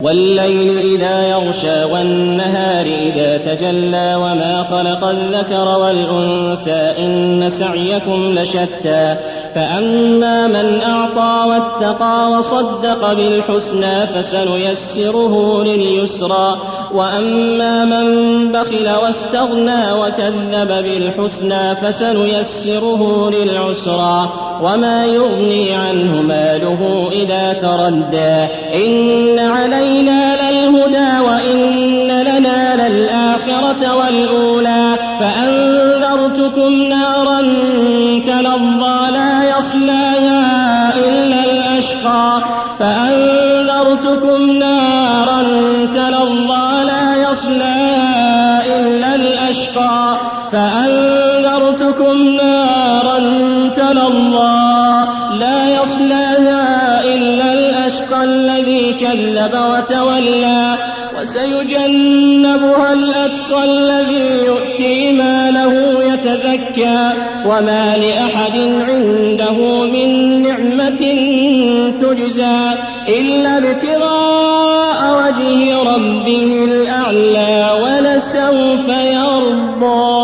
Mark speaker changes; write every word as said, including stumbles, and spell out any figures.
Speaker 1: والليل إذا يغشى والنهار إذا تجلى وما خلق الذكر والأنثى إن سعيكم لشتى فأما من أعطى واتقى وصدق بالحسنى فسنيسره لليسرى وأما من بخل واستغنى وكذب بالحسنى فسنيسره للعسرى وما يغني عنه ماله إذا تردى إن علينا للهدى وإن لنا للآخرة والأولى فأنذرتكم نارا تلظى لا يصلاها إلا الأشقى فأنذرتكم نارا تلظى لا يصلاها إلا الأشقى فأنذرتكم نارا تلظى لا يصلاها إلا الأشقى الذي كذب وتولى وسيجنبها الأتقى الذي يؤتي ماله يتزكى وما لأحد عنده من نعمة تجزى إلا ابتغاء وجه ربه الأعلى ولسوف يرضى.